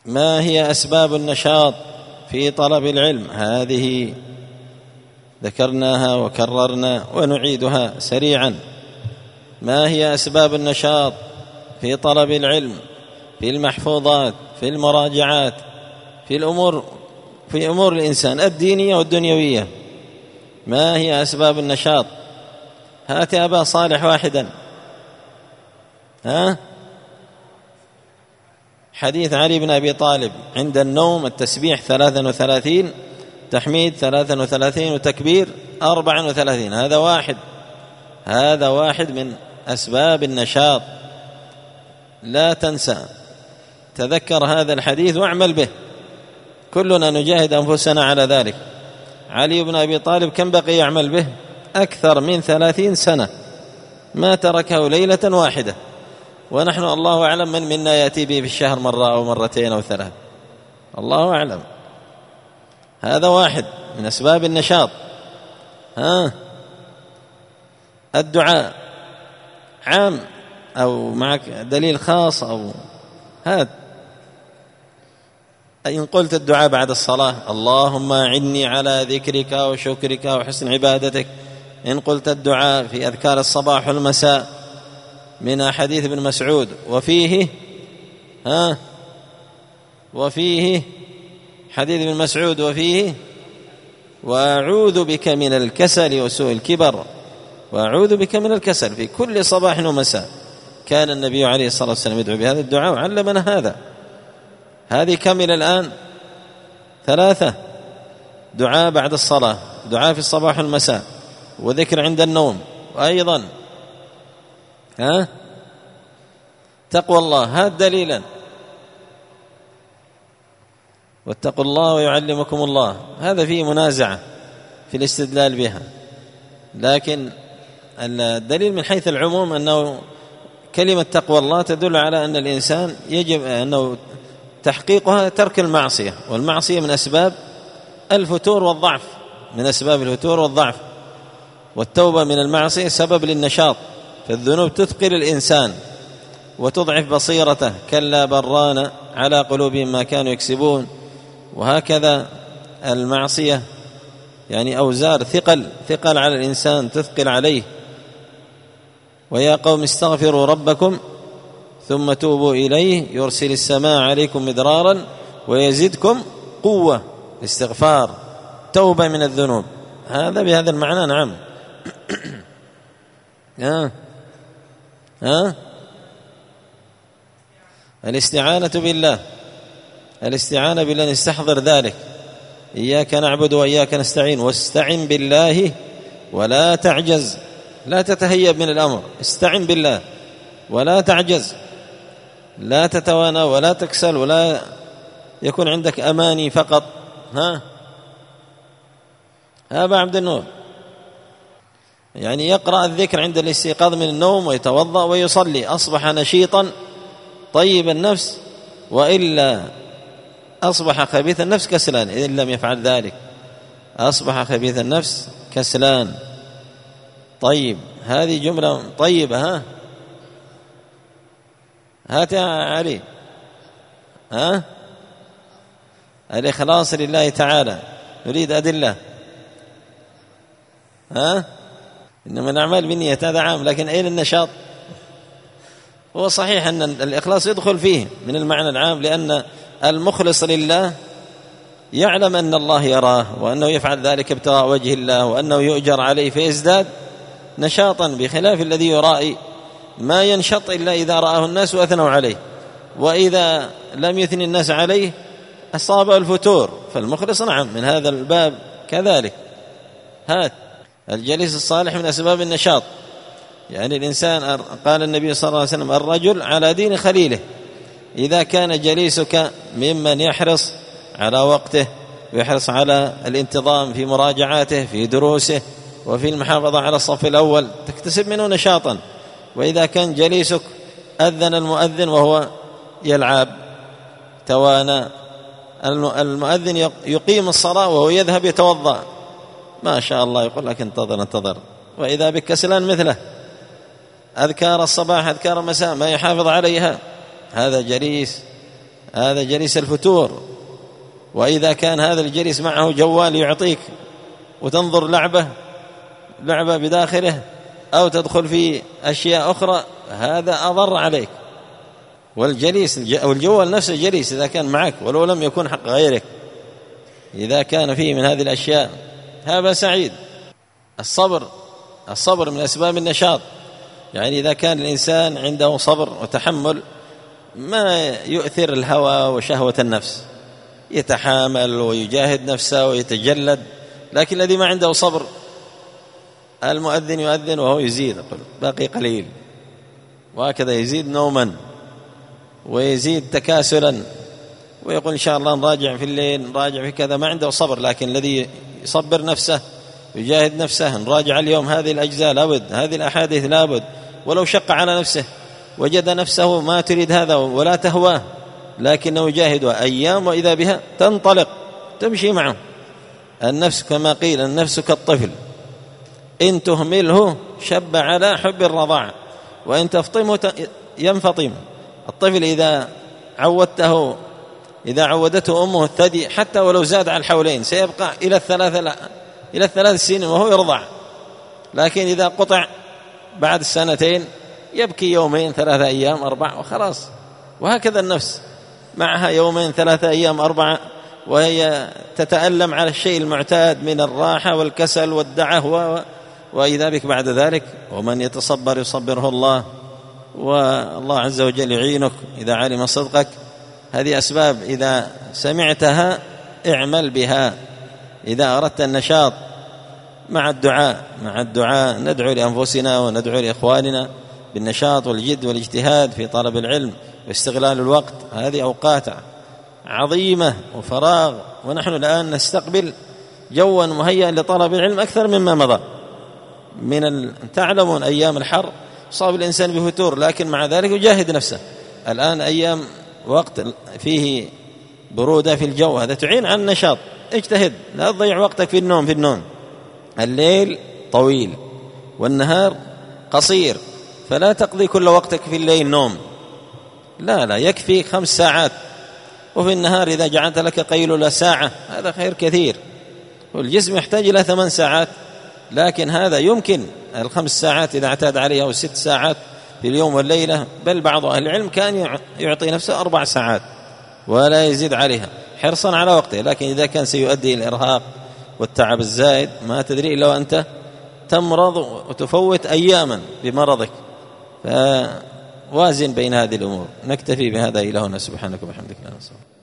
ما هي أسباب النشاط في طلب العلم؟ هذه ذكرناها وكررنا ونعيدها سريعا. ما هي أسباب النشاط في طلب العلم، في المحفوظات، في المراجعات، في أمور الإنسان الدينية والدنيوية؟ ما هي أسباب النشاط؟ هات يا أبا صالح واحدا. حديث علي بن أبي طالب عند النوم التسبيح 33، تحميد 33، وتكبير 34. هذا واحد من أسباب النشاط. لا تنسى، تذكر هذا الحديث واعمل به. كلنا نجاهد أنفسنا على ذلك. علي بن أبي طالب كم بقي يعمل به؟ أكثر من 30 سنة، ما تركه ليلة واحدة. ونحن الله أعلم من منا يأتي به في الشهر مرة أو مرتين أو 3، الله أعلم. هذا واحد من أسباب النشاط. الدعاء عام أو معك دليل خاص أو هذا. إن قلت الدعاء بعد الصلاة اللهم أعني على ذكرك وشكرك وحسن عبادتك، إن قلت الدعاء في أذكار الصباح والمساء من حديث ابن مسعود وفيه حديث ابن مسعود وفيه وأعوذ بك من الكسل وسوء الكبر، وأعوذ بك من الكسل في كل صباح ومساء. كان النبي عليه الصلاة والسلام يدعو بهذا الدعاء وعلمنا هذا. هذه كمل الآن 3: دعاء بعد الصلاة، دعاء في الصباح والمساء، وذكر عند النوم، وأيضا تقوى الله. هذا دليلا، واتقوا الله ويعلمكم الله. هذا فيه منازعة في الاستدلال بها، لكن الدليل من حيث العموم أنه كلمة تقوى الله تدل على أن الإنسان يجب أنه تحقيقها ترك المعصية، والمعصية من أسباب الفتور والضعف، والتوبة من المعصية سبب للنشاط. فالذنوب تثقل الإنسان وتضعف بصيرته، كلا بران على قلوبهم ما كانوا يكسبون. وهكذا المعصية يعني أوزار ثقل على الإنسان، تثقل عليه. ويا قوم استغفروا ربكم ثم توبوا إليه يرسل السماء عليكم مدرارا ويزدكم قوة. استغفار، توبة من الذنوب، هذا بهذا المعنى. نعم. الاستعانة بالله نستحضر ذلك. إياك نعبد وإياك نستعين، واستعن بالله ولا تعجز. لا تتهيب من الأمر، استعن بالله ولا تعجز، لا تتوانى ولا تكسل، ولا يكون عندك أماني فقط. أبا عبد النور يعني يقرأ الذكر عند الاستيقاظ من النوم ويتوضأ ويصلي، أصبح نشيطا طيب النفس، وإلا أصبح خبيث النفس كسلان. إن لم يفعل ذلك أصبح خبيث النفس كسلان. طيب، هذه جملة طيبة. هات يا علي. الإخلاص لله تعالى، نريد أدلة. إنما الأعمال بالنية، هذا عام، لكن أين النشاط؟ هو صحيح أن الإخلاص يدخل فيه من المعنى العام، لأن المخلص لله يعلم أن الله يراه، وأنه يفعل ذلك ابتغاء وجه الله، وأنه يؤجر عليه فيزداد نشاطا، بخلاف الذي يرائي ما ينشط إلا إذا رآه الناس وأثنوا عليه، وإذا لم يثني الناس عليه أصابه الفتور. فالمخلص نعم من هذا الباب كذلك. هات الجليس الصالح من أسباب النشاط. يعني الإنسان، قال النبي صلى الله عليه وسلم: الرجل على دين خليله. إذا كان جليسك ممن يحرص على وقته ويحرص على الانتظام في مراجعاته في دروسه وفي المحافظة على الصف الأول، تكتسب منه نشاطا. وإذا كان جليسك أذن المؤذن وهو يلعب توانى، المؤذن يقيم الصلاة وهو يذهب يتوضأ، ما شاء الله، يقول لك انتظر. وإذا بك كسلان مثله، أذكار الصباح أذكار المساء ما يحافظ عليها، هذا جليس هذا جليس الفتور. وإذا كان هذا الجليس معه جوال يعطيك وتنظر لعبة بداخله أو تدخل في أشياء أخرى، هذا أضر عليك. والجليس أو الجوال نفسه جليس إذا كان معك ولو لم يكن حق غيرك، إذا كان فيه من هذه الأشياء هذا سعيد. الصبر من أسباب النشاط، يعني إذا كان الإنسان عنده صبر وتحمل ما يؤثر الهوى وشهوة النفس، يتحامل ويجاهد نفسه ويتجلد. لكن الذي ما عنده صبر، المؤذن يؤذن وهو يزيد، يقول باقي قليل، وهكذا يزيد نوما ويزيد تكاسلا، ويقول إن شاء الله نراجع في الليل نراجع في كذا، ما عنده صبر. لكن الذي يصبر نفسه يجاهد نفسه، نراجع اليوم هذه الأجزاء لابد، هذه الأحاديث لابد، ولو شق على نفسه وجد نفسه ما تريد هذا ولا تهواه، لكنه يجاهدها أيام وإذا بها تنطلق تمشي معه. النفس كما قيل النفس كالطفل، إن تهمله شب على حب الرضاع، وإن تفطمه ينفطم. الطفل إذا عودته أمه الثدي حتى ولو زاد على الحولين سيبقى إلى الثلاث سنين وهو يرضع. لكن إذا قطع بعد السنتين يبكي يومين 3 أيام 4 وخلاص. وهكذا النفس معها يومين 3 أيام 4 وهي تتألم على الشيء المعتاد من الراحة والكسل والدعة، وإذا بك بعد ذلك. ومن يتصبر يصبره الله، والله عز وجل يعينك إذا علم صدقك. هذه أسباب إذا سمعتها اعمل بها. إذا أردت النشاط مع الدعاء ندعو لأنفسنا وندعو لإخواننا بالنشاط والجد والاجتهاد في طلب العلم واستغلال الوقت. هذه أوقات عظيمة وفراغ، ونحن الآن نستقبل جوا مهيئا لطلب العلم أكثر مما مضى. تعلمون أيام الحر صاب الإنسان بفتور، لكن مع ذلك يجاهد نفسه. الآن أيام وقت فيه برودة في الجو، هذا تعين على النشاط. اجتهد، لا تضيع وقتك في النوم. الليل طويل والنهار قصير، فلا تقضي كل وقتك في الليل نوم، لا يكفي 5 ساعات، وفي النهار إذا جعلت لك قيلولة ساعة هذا خير كثير. والجسم يحتاج إلى 8 ساعات، لكن هذا يمكن 5 ساعات إذا اعتاد عليها، أو 6 ساعات في اليوم والليلة. بل بعض أهل العلم كان يعطي نفسه 4 ساعات ولا يزيد عليها حرصا على وقته. لكن إذا كان سيؤدي إلى الإرهاق والتعب الزائد ما تدري إلا وأنت تمرض وتفوت أياما بمرضك. فوازن بين هذه الأمور. نكتفي بهذا إلى هنا. سبحانك وبحمدك.